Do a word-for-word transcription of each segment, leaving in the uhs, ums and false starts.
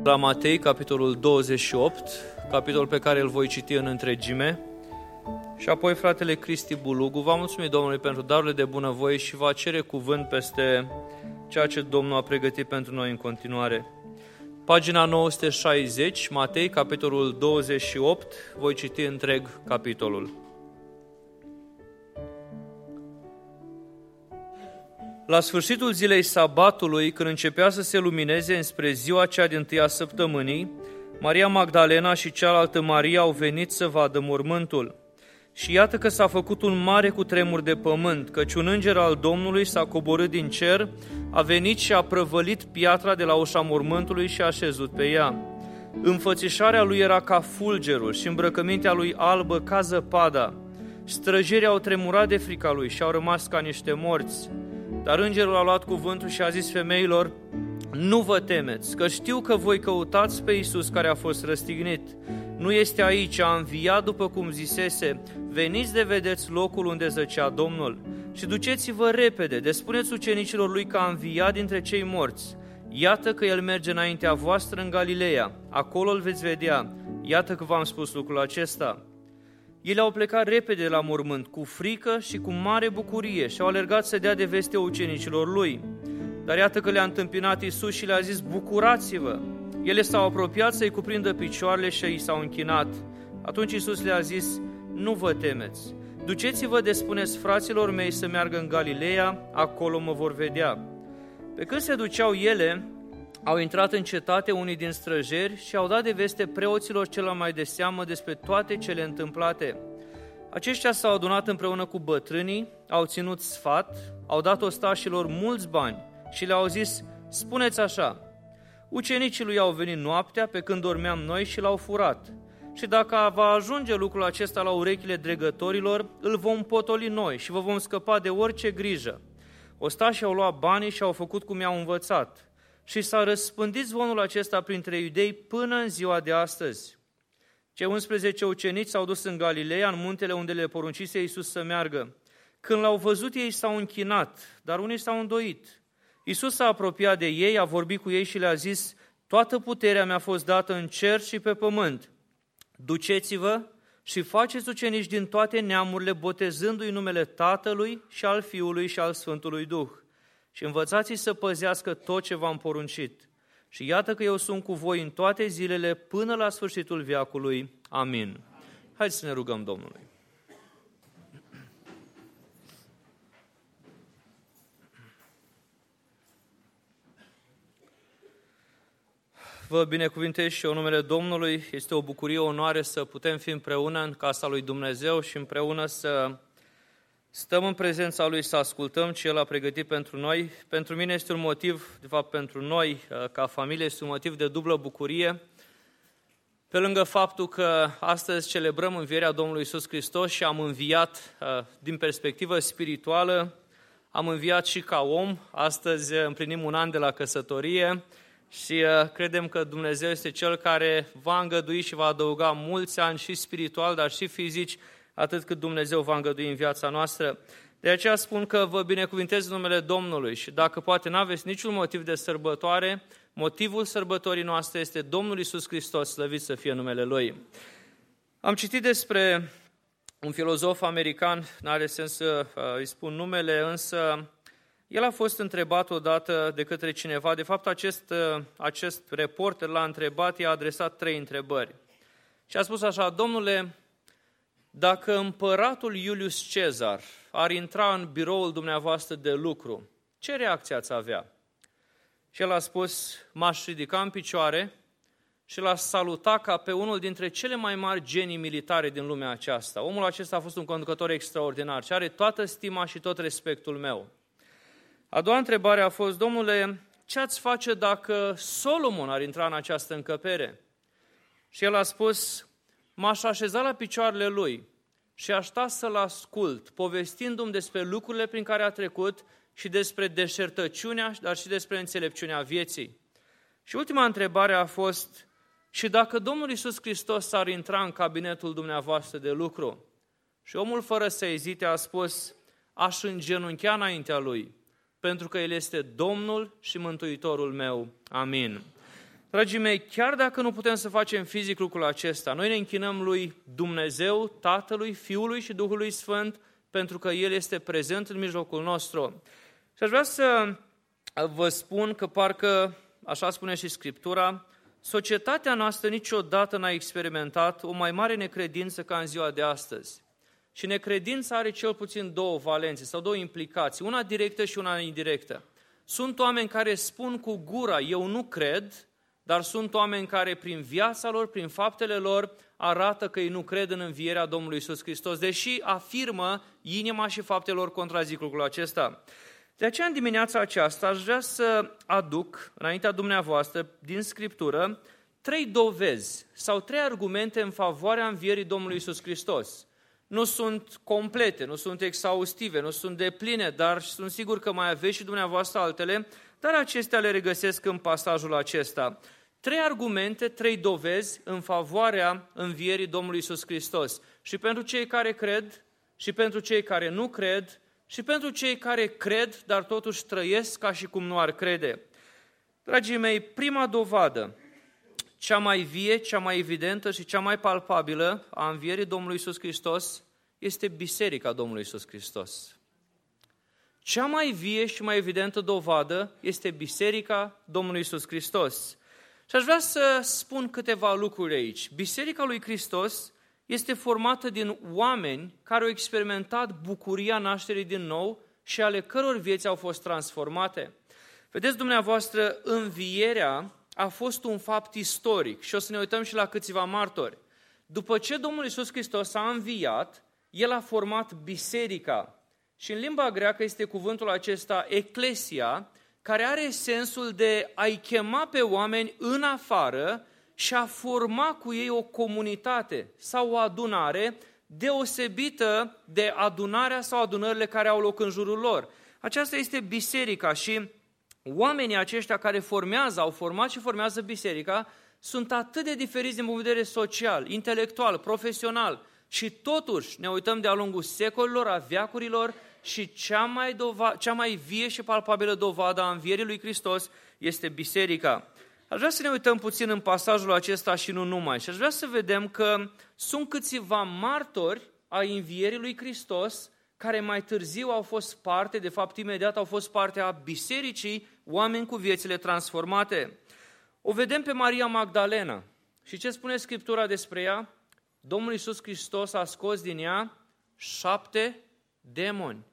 La Matei, capitolul douăzeci și opt, capitolul pe care îl voi citi în întregime, și apoi fratele Cristi Bulugu va mulțumi Domnului pentru darurile de bunăvoie și va cere cuvânt peste ceea ce Domnul a pregătit pentru noi în continuare. Pagina nouă sute șaizeci, Matei, capitolul douăzeci și opt, voi citi întreg capitolul. La sfârșitul zilei sabatului, când începea să se lumineze înspre ziua cea din-tâia săptămânii, Maria Magdalena și cealaltă Maria au venit să vadă mormântul. Și iată că s-a făcut un mare cutremur de pământ, căci un înger al Domnului s-a coborât din cer, a venit și a prăvălit piatra de la ușa mormântului și a așezut pe ea. Înfățișarea lui era ca fulgerul și îmbrăcămintea lui albă ca zăpada. Străjerii au tremurat de frica lui și au rămas ca niște morți. Dar îngerul a luat cuvântul și a zis femeilor: nu vă temeți, că știu că voi căutați pe Iisus care a fost răstignit. Nu este aici, a înviat după cum zisese. Veniți de vedeți locul unde zăcea Domnul. Și duceți-vă repede, de spuneți ucenicilor lui că a înviat dintre cei morți. Iată că el merge înaintea voastră în Galileea, acolo îl veți vedea. Iată că v-am spus lucrul acesta. Ei au plecat repede la mormânt, cu frică și cu mare bucurie, și au alergat să dea de veste ucenicilor lui. Dar iată că le-a întâmpinat Iisus și le-a zis: bucurați-vă! Ele s-au apropiat să-i cuprindă picioarele și i s-au închinat. Atunci Iisus le-a zis: nu vă temeți! Duceți-vă de spuneți fraților mei să meargă în Galileea, acolo mă vor vedea. Pe când se duceau ele, au intrat în cetate unii din străjeri și au dat de veste preoților celor mai de seamă despre toate cele întâmplate. Aceștia s-au adunat împreună cu bătrânii, au ținut sfat, au dat ostașilor mulți bani și le-au zis: spuneți așa, ucenicii lui au venit noaptea pe când dormeam noi și l-au furat. Și dacă va ajunge lucrul acesta la urechile dregătorilor, îl vom potoli noi și vă vom scăpa de orice grijă. Ostașii au luat banii și au făcut cum i-au învățat. Și s-a răspândit zvonul acesta printre iudei până în ziua de astăzi. Cei unsprezece ucenici s-au dus în Galileea, în muntele unde le poruncise Iisus să meargă. Când l-au văzut, ei s-au închinat, dar unii s-au îndoit. Iisus s-a apropiat de ei, a vorbit cu ei și le-a zis: toată puterea mi-a fost dată în cer și pe pământ. Duceți-vă și faceți ucenici din toate neamurile, botezându-i numele Tatălui și al Fiului și al Sfântului Duh. Și învățați-i să păzească tot ce v-am poruncit. Și iată că eu sunt cu voi în toate zilele până la sfârșitul veacului. Amin. Haideți să ne rugăm Domnului. Vă binecuvintez și eu numele Domnului. Este o bucurie, o onoare să putem fi împreună în casa lui Dumnezeu și împreună să stăm în prezența Lui, să ascultăm ce El a pregătit pentru noi. Pentru mine este un motiv, de fapt pentru noi, ca familie, este un motiv de dublă bucurie. Pe lângă faptul că astăzi celebrăm învierea Domnului Iisus Hristos și am înviat din perspectivă spirituală, am înviat și ca om. Astăzi împlinim un an de la căsătorie și credem că Dumnezeu este Cel care va îngădui și va adăuga mulți ani și spiritual, dar și fizici, atât cât Dumnezeu va îngădui în viața noastră. De aceea spun că vă binecuvintez în numele Domnului și dacă poate n-aveți niciun motiv de sărbătoare, motivul sărbătorii noastre este Domnul Iisus Hristos, slăvit să fie numele Lui. Am citit despre un filozof american, n-are sens să îi spun numele, însă el a fost întrebat odată de către cineva, de fapt acest, acest reporter l-a întrebat, i-a adresat trei întrebări. Și a spus așa: domnule, dacă împăratul Iulius Cezar ar intra în biroul dumneavoastră de lucru, ce reacție ați avea? Și el a spus: m-aș ridica în picioare și l-aș saluta ca pe unul dintre cele mai mari genii militare din lumea aceasta. Omul acesta a fost un conducător extraordinar și are toată stima și tot respectul meu. A doua întrebare a fost: domnule, ce ați face dacă Solomon ar intra în această încăpere? Și el a spus: m-aș așeza la picioarele lui și aș sta să-l ascult, povestindu-mi despre lucrurile prin care a trecut și despre deșertăciunea, dar și despre înțelepciunea vieții. Și ultima întrebare a fost: și dacă Domnul Iisus Hristos ar intra în cabinetul dumneavoastră de lucru? Și omul, fără să ezite, a spus: aș îngenunchea înaintea Lui, pentru că El este Domnul și Mântuitorul meu. Amin. Dragii mei, chiar dacă nu putem să facem fizic lucrul acesta, noi ne închinăm lui Dumnezeu, Tatălui, Fiului și Duhului Sfânt, pentru că El este prezent în mijlocul nostru. Și aș vrea să vă spun că parcă, așa spune și Scriptura, societatea noastră niciodată n-a experimentat o mai mare necredință ca în ziua de astăzi. Și necredința are cel puțin două valențe sau două implicații, una directă și una indirectă. Sunt oameni care spun cu gura, eu nu cred, dar sunt oameni care prin viața lor, prin faptele lor, arată că ei nu cred în învierea Domnului Iisus Hristos, deși afirmă, inima și faptele lor contrazic lucrul acesta. De aceea, în dimineața aceasta, aș vrea să aduc, înaintea dumneavoastră, din Scriptură, trei dovezi sau trei argumente în favoarea învierii Domnului Iisus Hristos. Nu sunt complete, nu sunt exhaustive, nu sunt depline, dar sunt sigur că mai aveți și dumneavoastră altele, dar acestea le regăsesc în pasajul acesta. Trei argumente, trei dovezi în favoarea învierii Domnului Iisus Hristos. Și pentru cei care cred, și pentru cei care nu cred, și pentru cei care cred, dar totuși trăiesc ca și cum nu ar crede. Dragii mei, prima dovadă, cea mai vie, cea mai evidentă și cea mai palpabilă a învierii Domnului Iisus Hristos este Biserica Domnului Iisus Hristos. Cea mai vie și mai evidentă dovadă este Biserica Domnului Iisus Hristos. Și aș vrea să spun câteva lucruri aici. Biserica lui Hristos este formată din oameni care au experimentat bucuria nașterii din nou și ale căror vieți au fost transformate. Vedeți dumneavoastră, învierea a fost un fapt istoric și o să ne uităm și la câțiva martori. După ce Domnul Iisus Hristos a înviat, El a format biserica. Și în limba greacă este cuvântul acesta eclesia, care are sensul de a-i chema pe oameni în afară și a forma cu ei o comunitate sau o adunare deosebită de adunarea sau adunările care au loc în jurul lor. Aceasta este biserica și oamenii aceștia care formează, au format și formează biserica, sunt atât de diferiți din punct de vedere social, intelectual, profesional și totuși ne uităm de-a lungul secolilor, a veacurilor și cea mai, dova- cea mai vie și palpabilă dovadă a învierii lui Hristos este biserica. Aș vrea să ne uităm puțin în pasajul acesta și nu numai. Și aș vrea să vedem că sunt câțiva martori ai învierii lui Hristos care mai târziu au fost parte, de fapt imediat au fost parte a bisericii, oameni cu viețile transformate. O vedem pe Maria Magdalena. Și ce spune Scriptura despre ea? Domnul Iisus Hristos a scos din ea șapte demoni.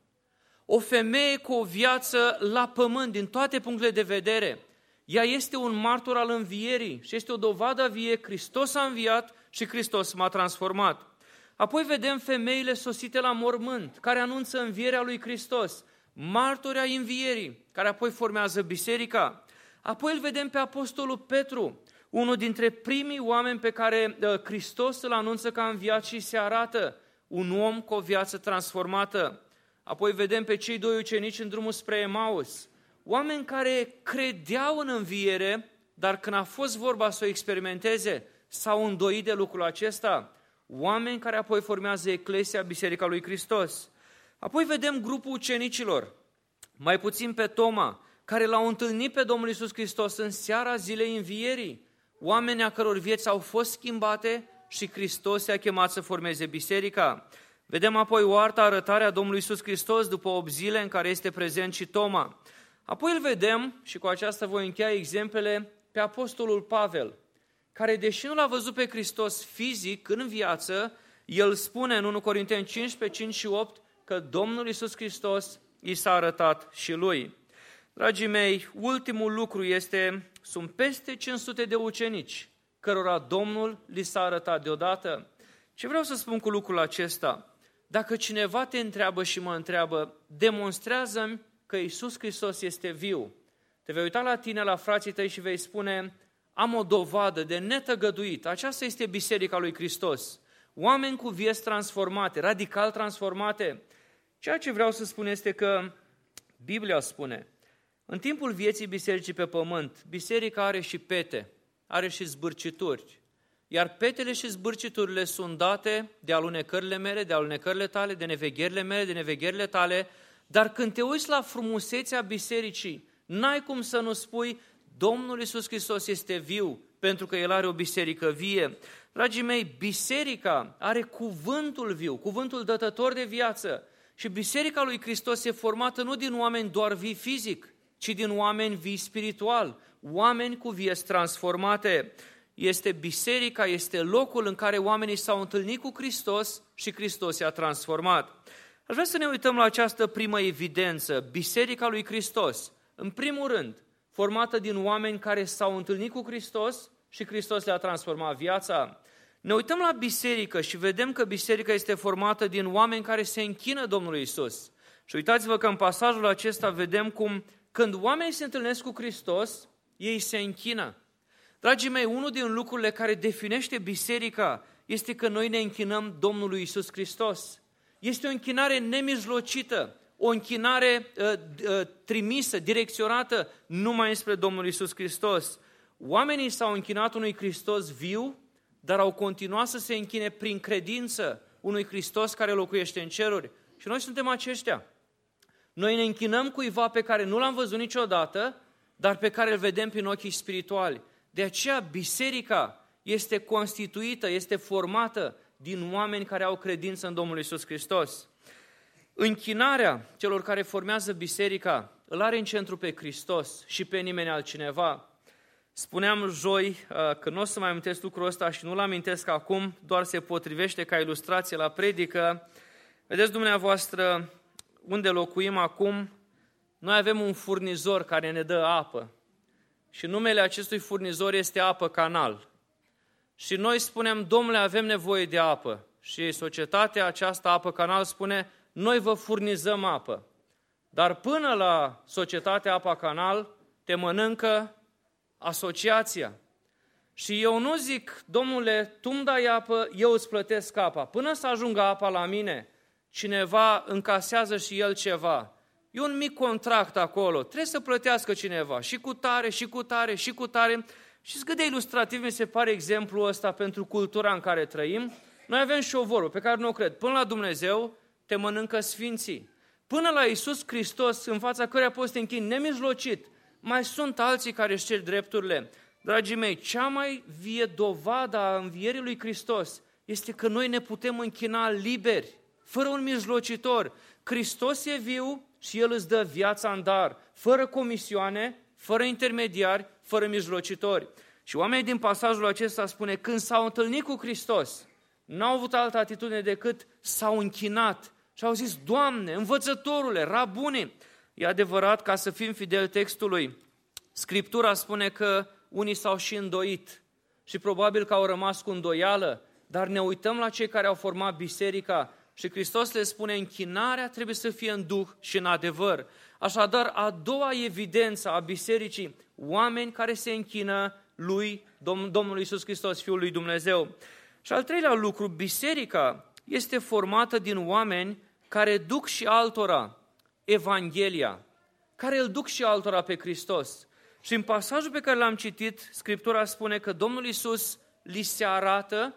O femeie cu o viață la pământ, din toate punctele de vedere. Ea este un martor al învierii și este o dovadă a vie. Hristos a înviat și Hristos m-a transformat. Apoi vedem femeile sosite la mormânt, care anunță învierea lui Hristos, martori ai învierii, care apoi formează biserica. Apoi îl vedem pe apostolul Petru, unul dintre primii oameni pe care Hristos îl anunță că a înviat și se arată, un om cu o viață transformată. Apoi vedem pe cei doi ucenici în drumul spre Emaus, oameni care credeau în înviere, dar când a fost vorba să o experimenteze, s-au îndoit de lucrul acesta. Oameni care apoi formează Eclesia, Biserica lui Hristos. Apoi vedem grupul ucenicilor, mai puțin pe Toma, care l-au întâlnit pe Domnul Iisus Hristos în seara zilei învierii. Oameni a căror vieți au fost schimbate și Hristos i-a chemat să formeze biserica. Vedem apoi o altă arătare a Domnului Iisus Hristos după opt zile în care este prezent și Toma. Apoi îl vedem, și cu aceasta voi încheia exemplele, pe apostolul Pavel, care, deși nu l-a văzut pe Hristos fizic în viață, el spune în unu Corinteni cincisprezece, cinci și opt că Domnul Iisus Hristos i s-a arătat și lui. Dragii mei, ultimul lucru este, sunt peste cinci sute de ucenici, cărora Domnul li s-a arătat deodată. Ce vreau să spun cu lucrul acesta? Dacă cineva te întreabă și mă întreabă, demonstrează-mi că Iisus Hristos este viu. Te vei uita la tine, la frații tăi și vei spune, am o dovadă de netăgăduit. Aceasta este Biserica lui Hristos. Oameni cu vieți transformate, radical transformate. Ceea ce vreau să spun este că Biblia spune, în timpul vieții bisericii pe pământ, biserica are și pete, are și zbârcituri. Iar petele și zbârciturile sunt date de alunecările mele, de alunecările tale, de nevegherile mele, de nevegherile tale, dar când te uiți la frumusețea bisericii, n-ai cum să nu spui, Domnul Iisus Hristos este viu, pentru că El are o biserică vie. Dragii mei, biserica are cuvântul viu, cuvântul dătător de viață. Și biserica lui Hristos e formată nu din oameni doar vii fizic, ci din oameni vii spiritual, oameni cu vieți transformate. Este biserica, este locul în care oamenii s-au întâlnit cu Hristos și Hristos i-a transformat. Aș vrea să ne uităm la această primă evidență, biserica lui Hristos. În primul rând, formată din oameni care s-au întâlnit cu Hristos și Hristos le-a transformat viața. Ne uităm la biserică și vedem că biserica este formată din oameni care se închină Domnului Isus. Și uitați-vă că în pasajul acesta vedem cum când oamenii se întâlnesc cu Hristos, ei se închină. Dragii mei, unul din lucrurile care definește biserica este că noi ne închinăm Domnului Isus Hristos. Este o închinare nemijlocită, o închinare uh, uh, trimisă, direcționată numai spre Domnul Isus Hristos. Oamenii s-au închinat unui Hristos viu, dar au continuat să se închine prin credință unui Hristos care locuiește în ceruri. Și noi suntem aceștia. Noi ne închinăm cuiva pe care nu l-am văzut niciodată, dar pe care îl vedem prin ochii spirituali. De aceea biserica este constituită, este formată din oameni care au credință în Domnul Iisus Hristos. Închinarea celor care formează biserica îl are în centru pe Hristos și pe nimeni altcineva. Spuneam joi că nu o să mai amintesc lucrul ăsta și nu-l amintesc acum, doar se potrivește ca ilustrație la predică. Vedeți dumneavoastră unde locuim acum, noi avem un furnizor care ne dă apă și numele acestui furnizor este Apă Canal. Și noi spunem, domnule, avem nevoie de apă. Și societatea aceasta, Apă Canal, spune, noi vă furnizăm apă. Dar până la societatea Apă Canal, te mănâncă asociația. Și eu nu zic, domnule, tu îmi dai apă, eu îți plătesc apa. Până să ajungă apa la mine, cineva încasează și el ceva. E un mic contract acolo, trebuie să plătească cineva, și cu tare, și cu tare, și cu tare. Știți cât de ilustrativ mi se pare exemplul ăsta pentru cultura în care trăim? Noi avem șovorul pe care nu o cred. Până la Dumnezeu te mănâncă sfinții. Până la Iisus Hristos, în fața căruia poți să te închini nemijlocit, mai sunt alții care își cer drepturile. Dragii mei, cea mai vie dovadă a învierii lui Hristos este că noi ne putem închina liberi, fără un mijlocitor. Hristos e viu și El îți dă viața în dar, fără comisioane, fără intermediari, fără mijlocitori. Și oamenii din pasajul acesta spune, când s-au întâlnit cu Hristos, n-au avut altă atitudine decât s-au închinat și au zis, Doamne, învățătorule, rabune. E adevărat, ca să fim fideli textului, Scriptura spune că unii s-au și îndoit și probabil că au rămas cu îndoială, dar ne uităm la cei care au format biserica și Hristos le spune, închinarea trebuie să fie în duh și în adevăr. Așadar, a doua evidență a bisericii, oameni care se închină lui Dom- Domnul Iisus Hristos, Fiul lui Dumnezeu. Și al treilea lucru, biserica este formată din oameni care duc și altora Evanghelia, care îl duc și altora pe Hristos. Și în pasajul pe care l-am citit, Scriptura spune că Domnul Iisus li se arată,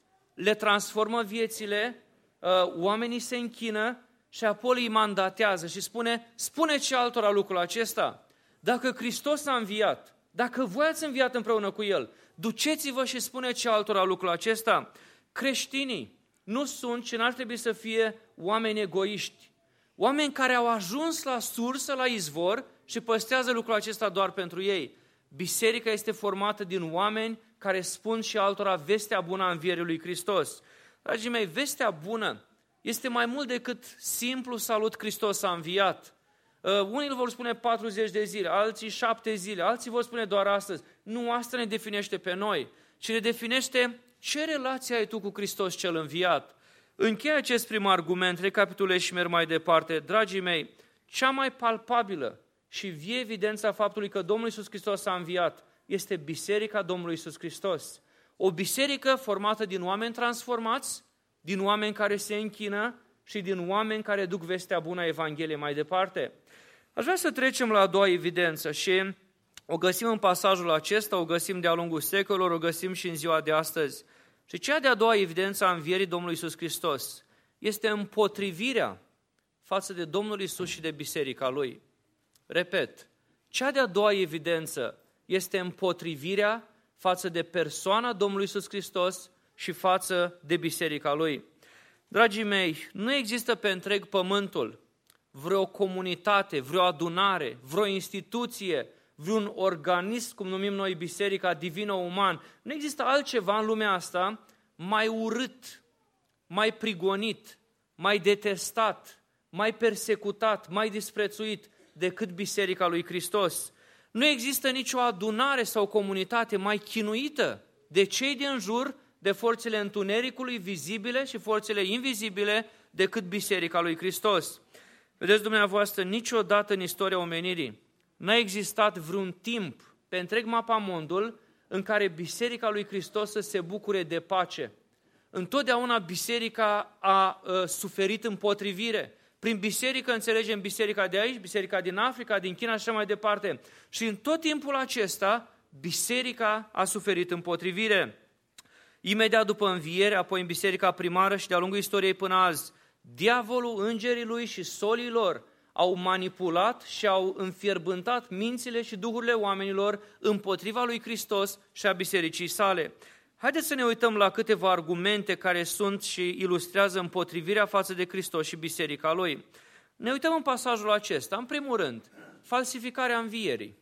le transformă viețile, oamenii se închină și apoi îi mandatează și spune, spune-și altora lucrul acesta. Dacă Hristos a înviat, dacă voi ați înviat împreună cu El, duceți-vă și spuneți altora lucrul acesta. Creștinii nu sunt și n-ar trebui să fie oameni egoiști, oameni care au ajuns la sursă, la izvor și păstrează lucrul acesta doar pentru ei. Biserica este formată din oameni care spun și altora vestea bună a învierii lui Hristos. Dragii mei, vestea bună este mai mult decât simplu salut, Hristos a înviat. Uh, unii îl vor spune patruzeci de zile, alții șapte zile, alții vor spune doar astăzi. Nu asta ne definește pe noi, ci ne definește ce relație ai tu cu Hristos cel înviat. Încheie acest prim argument, recapitulez și merg mai departe. Dragii mei, cea mai palpabilă și vie evidența faptului că Domnul Iisus Hristos a înviat este Biserica Domnului Iisus Hristos. O biserică formată din oameni transformați, din oameni care se închină și din oameni care duc vestea bună a Evangheliei mai departe. Aș vrea să trecem la a doua evidență și o găsim în pasajul acesta, o găsim de-a lungul secolelor, o găsim și în ziua de astăzi. Și cea de-a doua evidență a învierii Domnului Iisus Hristos este împotrivirea față de Domnul Iisus și de biserica Lui. Repet, cea de-a doua evidență este împotrivirea față de persoana Domnului Iisus Hristos și față de biserica Lui. Dragii mei, nu există pe întreg pământul vreo comunitate, vreo adunare, vreo instituție, vreun organism, cum numim noi Biserica Divino-Uman. Nu există altceva în lumea asta mai urât, mai prigonit, mai detestat, mai persecutat, mai disprețuit decât Biserica lui Hristos. Nu există nicio adunare sau comunitate mai chinuită de cei din jur, de forțele întunericului vizibile și forțele invizibile, decât Biserica lui Hristos. Vedeți dumneavoastră, niciodată în istoria omenirii n-a existat vreun timp pe întreg mapamondul în care Biserica lui Hristos să se bucure de pace. Întotdeauna biserica a, a suferit împotrivire. Prin biserică înțelegem biserica de aici, biserica din Africa, din China și așa mai departe. Și în tot timpul acesta, biserica a suferit împotrivire. Imediat după înviere, apoi în biserica primară și de-a lungul istoriei până azi, diavolul, îngerii lui și solii lor au manipulat și au înfierbântat mințile și duhurile oamenilor împotriva lui Hristos și a bisericii sale. Haideți să ne uităm la câteva argumente care sunt și ilustrează împotrivirea față de Hristos și biserica Lui. Ne uităm în pasajul acesta. În primul rând, falsificarea învierii.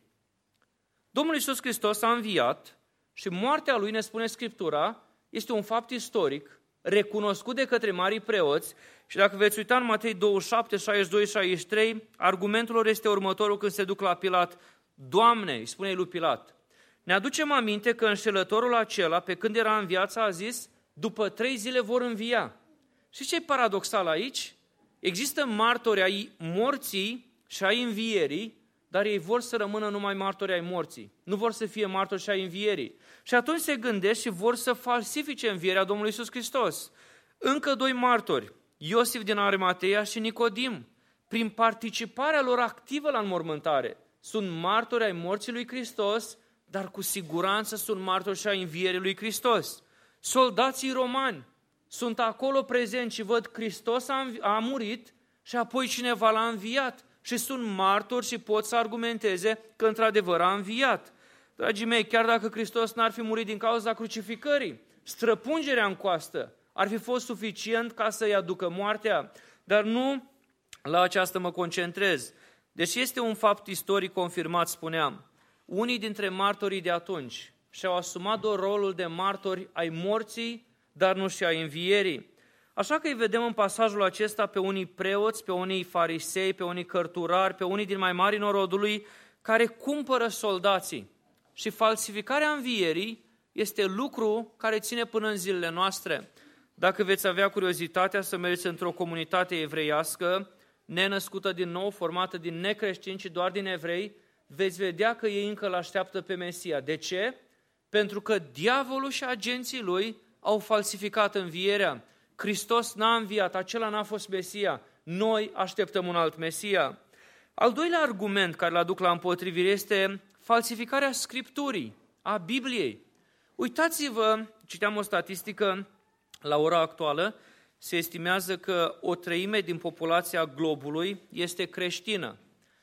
Domnul Iisus Hristos a înviat și moartea Lui, ne spune Scriptura, este un fapt istoric, recunoscut de către marii preoți și dacă veți uita în Matei douăzeci și șapte, șaizeci și doi, șaizeci și trei, argumentul lor este următorul când se duc la Pilat. Doamne, îi spune lui Pilat, ne aducem aminte că înșelătorul acela, pe când era în viață, a zis, după trei zile vor învia. Și ce e paradoxal aici? Există martori ai morții și ai învierii, dar ei vor să rămână numai martori ai morții. Nu vor să fie martori și ai învierii. Și atunci se gândesc și vor să falsifice învierea Domnului Iisus Hristos. Încă doi martori, Iosif din Arimatea și Nicodim, prin participarea lor activă la înmormântare, sunt martori ai morții lui Hristos, dar cu siguranță sunt martori și ai învierii lui Hristos. Soldații romani sunt acolo prezenți și văd Hristos a, a murit și apoi cineva l-a înviat și sunt martori și pot să argumenteze că într-adevăr a înviat. Dragii mei, chiar dacă Hristos n-ar fi murit din cauza crucificării, străpungerea în coastă ar fi fost suficient ca să-i aducă moartea, dar nu la aceasta mă concentrez. Deși este un fapt istoric confirmat, spuneam, unii dintre martorii de atunci și-au asumat doar rolul de martori ai morții, dar nu și ai învierii. Așa că îi vedem în pasajul acesta pe unii preoți, pe unii farisei, pe unii cărturari, pe unii din mai mari norodului, care cumpără soldații. Și falsificarea învierii este lucru care ține până în zilele noastre. Dacă veți avea curiozitatea să mergeți într-o comunitate evreiască, nenăscută din nou, formată din necreștini, ci doar din evrei, veți vedea că ei încă l-așteaptă pe Mesia. De ce? Pentru că diavolul și agenții lui au falsificat învierea. Hristos n-a înviat, acela n-a fost Mesia. Noi așteptăm un alt Mesia. Al doilea argument care l-aduc la împotrivire este falsificarea Scripturii, a Bibliei. Uitați-vă, citeam o statistică la ora actuală, se estimează că o treime din populația globului este creștină.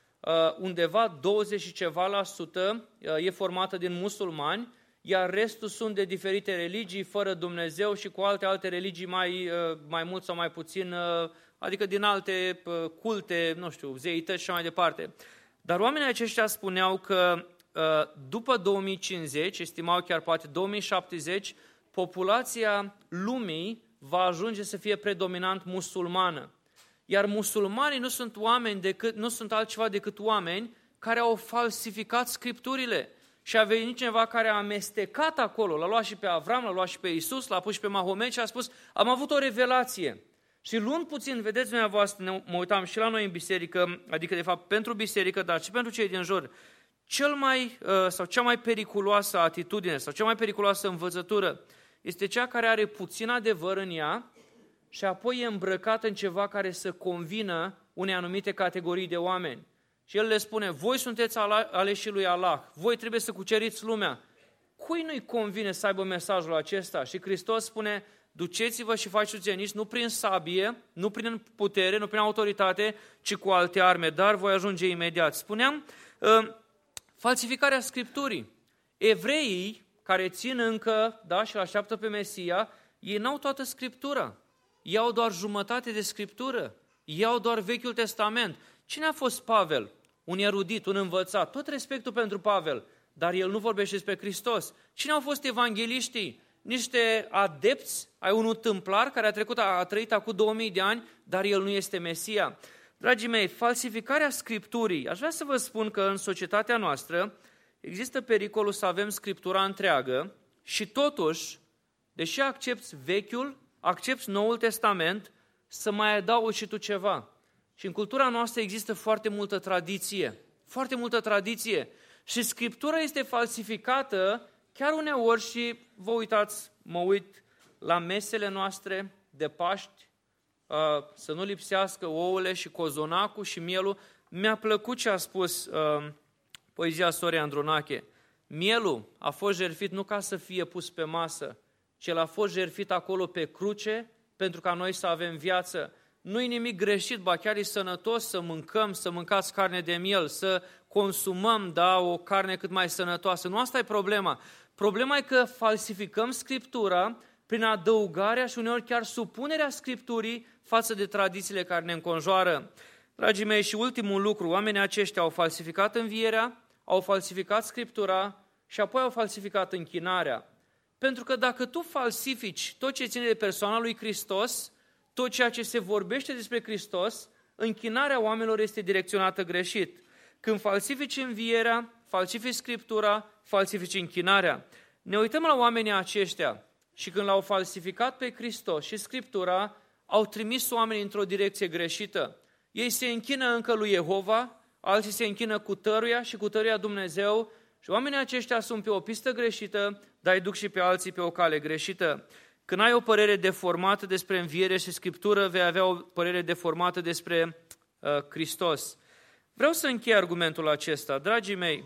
Undeva douăzeci și ceva la sută e formată din musulmani, iar restul sunt de diferite religii, fără Dumnezeu și cu alte alte religii mai, mai mult sau mai puțin, adică din alte culte, nu știu, zeități și așa mai departe. Dar oamenii aceștia spuneau că după două mii cincizeci, estimau chiar poate două mii șaptezeci, populația lumii va ajunge să fie predominant musulmană. Iar musulmanii nu sunt oameni decât, nu sunt altceva decât oameni care au falsificat Scripturile. Și a venit cineva care a amestecat acolo, l-a luat și pe Avram, l-a luat și pe Iisus, l-a pus și pe Mahomet și a spus, am avut o revelație. Și luând puțin, vedeți dumneavoastră, mă uitam și la noi în biserică, adică de fapt pentru biserică, dar și pentru cei din jur, cel mai, sau cea mai periculoasă atitudine sau cea mai periculoasă învățătură este cea care are puțin adevăr în ea și apoi e îmbrăcată în ceva care să convină unei anumite categorii de oameni. Și el le spune, voi sunteți aleșii lui Allah, voi trebuie să cuceriți lumea. Cui nu-i convine să aibă mesajul acesta? Și Hristos spune, duceți-vă și faceți ucenici, nu prin sabie, nu prin putere, nu prin autoritate, ci cu alte arme, dar voi ajunge imediat. Spuneam, falsificarea Scripturii. Evreii care țin încă, da, și îl așteaptă pe Mesia, ei n-au toată Scriptura. Ei au doar jumătate de Scriptură. Ei au doar Vechiul Testament. Cine a fost Pavel? Un erudit, un învățat. Tot respectul pentru Pavel, dar el nu vorbește despre Hristos. Cine au fost evangeliștii? Niște adepți ai unui tâmplar care a, trecut, a trăit acum două mii de ani, dar el nu este Mesia. Dragii mei, falsificarea Scripturii. Aș vrea să vă spun că în societatea noastră există pericolul să avem Scriptura întreagă și totuși, deși accepți Vechiul, accepți Noul Testament, să mai adaugi și tu ceva. Și în cultura noastră există foarte multă tradiție, foarte multă tradiție. Și Scriptura este falsificată chiar uneori și, vă uitați, mă uit la mesele noastre de Paști, să nu lipsească ouăle și cozonacul și mielul. Mi-a plăcut ce a spus poezia Soria Andronache. Mielul a fost jertfit nu ca să fie pus pe masă, ci el a fost jertfit acolo pe cruce pentru ca noi să avem viață. Nu-i nimic greșit, ba chiar e sănătos să mâncăm, să mâncați carne de miel, să consumăm, da, o carne cât mai sănătoasă. Nu asta e problema. Problema e că falsificăm Scriptura prin adăugarea și uneori chiar supunerea Scripturii față de tradițiile care ne înconjoară. Dragii mei, și ultimul lucru, oamenii aceștia au falsificat învierea, au falsificat Scriptura și apoi au falsificat închinarea. Pentru că dacă tu falsifici tot ce ține de persoana lui Hristos, tot ceea ce se vorbește despre Hristos, închinarea oamenilor este direcționată greșit. Când falsifici învierea, falsifici Scriptura, falsifici închinarea. Ne uităm la oamenii aceștia și când l-au falsificat pe Hristos și Scriptura, au trimis oamenii într-o direcție greșită. Ei se închină încă lui Jehova, alții se închină cu tăruia și cu tăruia Dumnezeu și oamenii aceștia sunt pe o pistă greșită, dar îi duc și pe alții pe o cale greșită. Când ai o părere deformată despre înviere și Scriptură, vei avea o părere deformată despre uh, Hristos. Vreau să închei argumentul acesta. Dragii mei,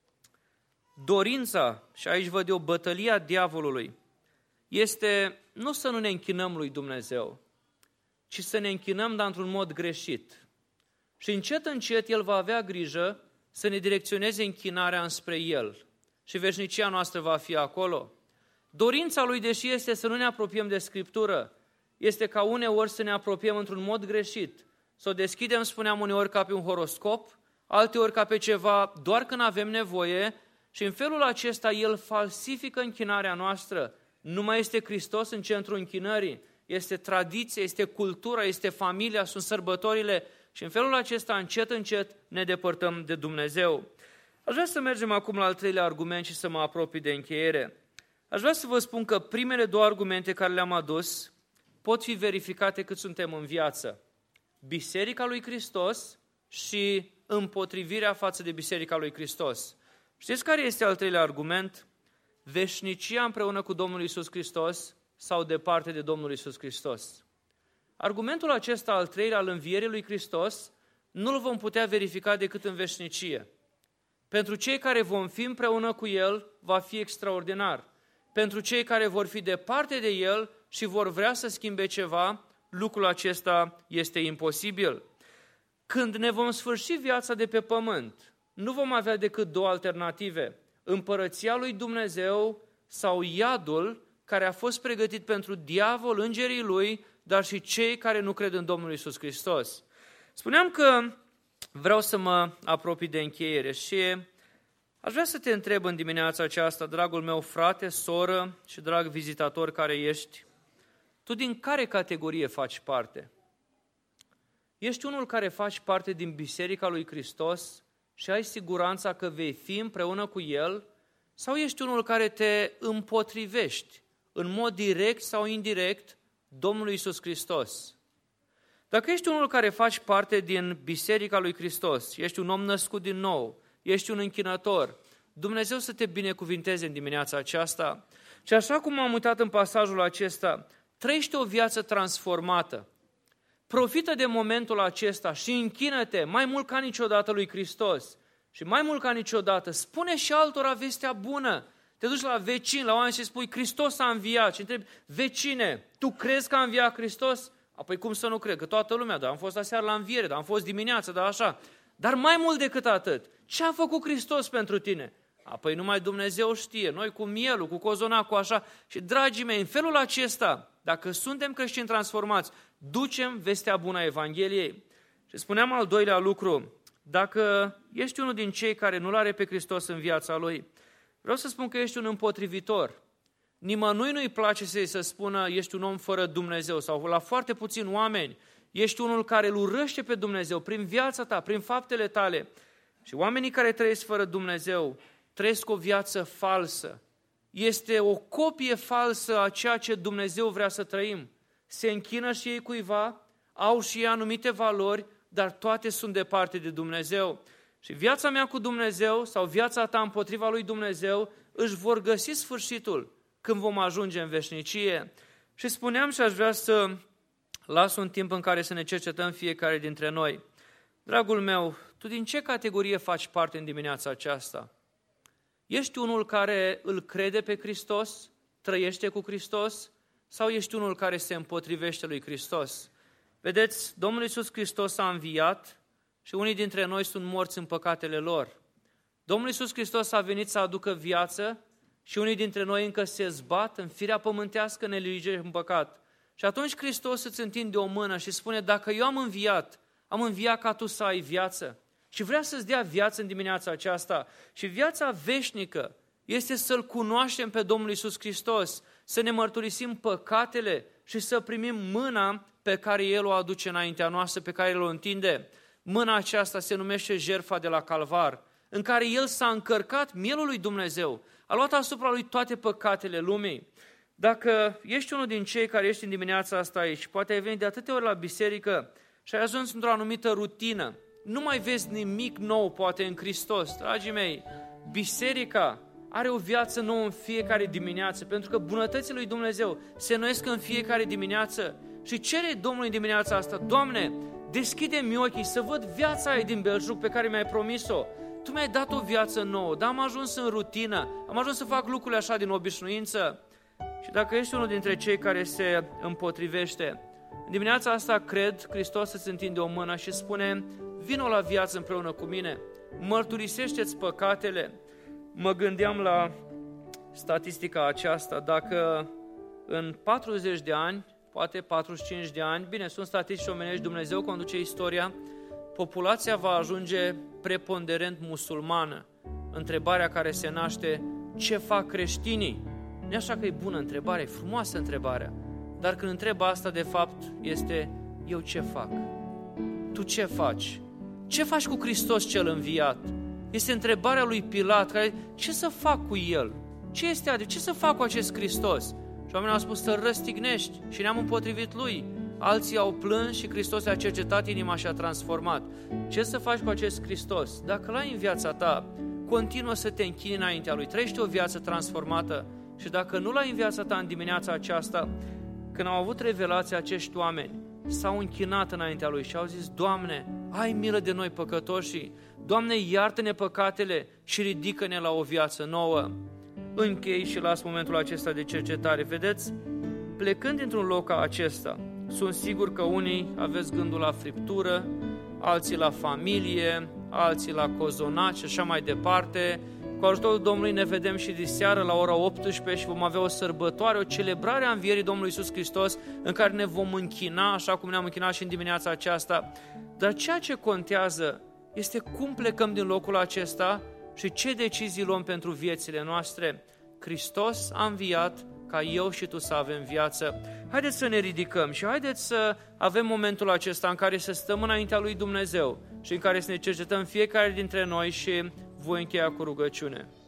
dorința, și aici văd eu bătălia diavolului, este nu să nu ne închinăm lui Dumnezeu, ci să ne închinăm, dar într-un mod greșit. Și încet, încet, El va avea grijă să ne direcționeze închinarea înspre El. Și veșnicia noastră va fi acolo. Dorința Lui, deși este să nu ne apropiem de Scriptură, este ca uneori să ne apropiem într-un mod greșit. Să o deschidem, spuneam uneori, ca pe un horoscop, alteori ca pe ceva doar când avem nevoie și în felul acesta El falsifică închinarea noastră. Nu mai este Hristos în centrul închinării, este tradiție, este cultura, este familia, sunt sărbătorile și în felul acesta, încet, încet, ne depărtăm de Dumnezeu. Aș vrea să mergem acum la al treilea argument și să mă apropii de încheiere. Aș vrea să vă spun că primele două argumente care le-am adus pot fi verificate cât suntem în viață. Biserica lui Hristos și împotrivirea față de Biserica lui Hristos. Știți care este al treilea argument? Veșnicia împreună cu Domnul Iisus Hristos sau departe de Domnul Iisus Hristos. Argumentul acesta al treilea al învierii lui Hristos nu-l vom putea verifica decât în veșnicie. Pentru cei care vom fi împreună cu El, va fi extraordinar. Pentru cei care vor fi departe de El și vor vrea să schimbe ceva, lucrul acesta este imposibil. Când ne vom sfârși viața de pe pământ, nu vom avea decât două alternative. Împărăția lui Dumnezeu sau iadul care a fost pregătit pentru diavol, îngerii lui, dar și cei care nu cred în Domnul Iisus Hristos. Spuneam că vreau să mă apropii de încheiere și aș vrea să te întreb în dimineața aceasta, dragul meu frate, soră și drag vizitator care ești, tu din care categorie faci parte? Ești unul care faci parte din Biserica lui Hristos și ai siguranța că vei fi împreună cu El? Sau ești unul care te împotrivești în mod direct sau indirect Domnului Iisus Hristos? Dacă ești unul care faci parte din Biserica lui Hristos, ești un om născut din nou, ești un închinător, Dumnezeu să te binecuvinteze în dimineața aceasta. Și așa cum am uitat în pasajul acesta, trăiește o viață transformată. Profită de momentul acesta și închină-te mai mult ca niciodată lui Hristos. Și mai mult ca niciodată, spune și altora vestea bună. Te duci la vecini, la oameni și spui, Hristos a înviat. Și întrebi, vecine, tu crezi că a înviat Hristos? Apoi cum să nu cred? Că toată lumea, da, am fost aseară la înviere, da, am fost dimineața, da, așa. Dar mai mult decât atât, ce a făcut Hristos pentru tine? Apoi numai Dumnezeu știe, noi cu mielul, cu cozonacul, așa. Și, dragii mei, în felul acesta, dacă suntem creștini transformați, ducem vestea bună a Evangheliei. Și spuneam al doilea lucru, dacă ești unul din cei care nu-L are pe Hristos în viața lui, vreau să spun că ești un împotrivitor. Nimănui nu-i place să-i să spună ești un om fără Dumnezeu sau la foarte puțini oameni. Ești unul care îl urăște pe Dumnezeu prin viața ta, prin faptele tale. Și oamenii care trăiesc fără Dumnezeu trăiesc o viață falsă. Este o copie falsă a ceea ce Dumnezeu vrea să trăim. Se închină și ei cuiva, au și ei anumite valori, dar toate sunt departe de Dumnezeu. Și viața mea cu Dumnezeu sau viața ta împotriva lui Dumnezeu își vor găsi sfârșitul când vom ajunge în veșnicie. Și spuneam și aș vrea să las un timp în care să ne cercetăm fiecare dintre noi. Dragul meu, tu din ce categorie faci parte în dimineața aceasta? Ești unul care îl crede pe Hristos, trăiește cu Hristos, sau ești unul care se împotrivește lui Hristos? Vedeți, Domnul Iisus Hristos a înviat și unii dintre noi sunt morți în păcatele lor. Domnul Iisus Hristos a venit să aducă viață și unii dintre noi încă se zbat în firea pământească, în neligere și în păcat. Și atunci Hristos îți întinde o mână și spune, dacă eu am înviat, am înviat ca tu să ai viață. Și vrea să-ți dea viață în dimineața aceasta. Și viața veșnică este să-L cunoaștem pe Domnul Iisus Hristos, să ne mărturisim păcatele și să primim mâna pe care El o aduce înaintea noastră, pe care El o întinde. Mâna aceasta se numește jertfa de la Calvar, în care El s-a încărcat mielul lui Dumnezeu, a luat asupra Lui toate păcatele lumii. Dacă ești unul din cei care ești în dimineața asta aici, poate ai venit de atâtea ori la biserică și ai ajuns într-o anumită rutină, nu mai vezi nimic nou poate în Hristos. Dragii mei, biserica are o viață nouă în fiecare dimineață, pentru că bunătățile lui Dumnezeu se înnoiesc în fiecare dimineață. Și cere Domnului în dimineața asta, Doamne, deschide-mi ochii să văd viața aia din belșug pe care mi-ai promis-o. Tu mi-ai dat o viață nouă, dar am ajuns în rutină, am ajuns să fac lucrurile așa din obișnuință. Și dacă ești unul dintre cei care se împotrivește, în dimineața asta cred, Hristos îți întinde o mână și spune, vino la viață împreună cu mine, mărturisește-ți păcatele. Mă gândeam la statistica aceasta, dacă în patruzeci de ani, poate patruzeci și cinci de ani, bine, sunt statistici omenești, Dumnezeu conduce istoria, populația va ajunge preponderent musulmană. Întrebarea care se naște, ce fac creștinii? Nu așa că e bună întrebare, e frumoasă întrebarea, dar când întreb asta, de fapt, este, eu ce fac? Tu ce faci? Ce faci cu Hristos cel înviat? Este întrebarea lui Pilat, care, ce să fac cu El? Ce este adevărat? Ce să fac cu acest Hristos? Și oamenii au spus să-L răstignești și ne-am împotrivit Lui. Alții au plâns și Hristos a cercetat inima și a transformat. Ce să faci cu acest Hristos? Dacă l-ai în viața ta, continuă să te închini înaintea Lui, trăiește o viață transformată. Și dacă nu l-ai în viața ta în dimineața aceasta, când au avut revelația acești oameni, s-au închinat înaintea Lui și au zis, Doamne, ai milă de noi păcătoși, Doamne, iartă-ne păcatele și ridică-ne la o viață nouă. Închei și las momentul acesta de cercetare. Vedeți, plecând dintr-un loc ca acesta, sunt sigur că unii aveți gândul la friptură, alții la familie, alții la cozonaci și așa mai departe. Cu ajutorul Domnului ne vedem și diseară la ora optsprezece și vom avea o sărbătoare, o celebrare a învierii Domnului Iisus Hristos, în care ne vom închina, așa cum ne-am închinat și în dimineața aceasta. Dar ceea ce contează este cum plecăm din locul acesta și ce decizii luăm pentru viețile noastre. Hristos a înviat ca eu și tu să avem viață. Haideți să ne ridicăm și haideți să avem momentul acesta în care să stăm înaintea lui Dumnezeu și în care să ne cercetăm fiecare dintre noi și voi încheia cu rugăciune.